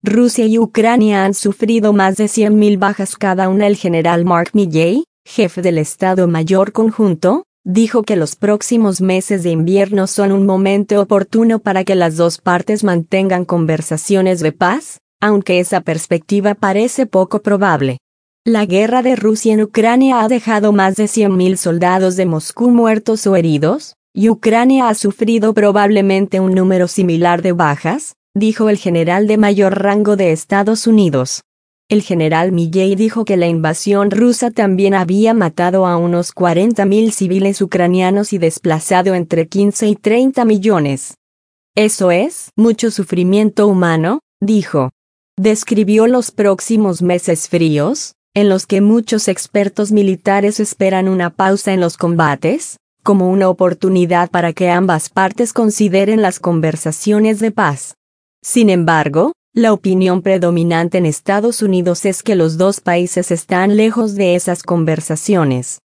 Rusia y Ucrania han sufrido más de 100.000 bajas cada una. El general Mark Milley, jefe del Estado Mayor Conjunto, dijo que los próximos meses de invierno son un momento oportuno para que las dos partes mantengan conversaciones de paz, aunque esa perspectiva parece poco probable. La guerra de Rusia en Ucrania ha dejado más de 100.000 soldados de Moscú muertos o heridos, y Ucrania ha sufrido probablemente un número similar de bajas, dijo el general de mayor rango de Estados Unidos. El general Milley dijo que la invasión rusa también había matado a unos 40.000 civiles ucranianos y desplazado entre 15 y 30 millones. Eso es mucho sufrimiento humano, dijo. Describió los próximos meses fríos, en los que muchos expertos militares esperan una pausa en los combates, como una oportunidad para que ambas partes consideren las conversaciones de paz. Sin embargo, la opinión predominante en Estados Unidos es que los dos países están lejos de esas conversaciones.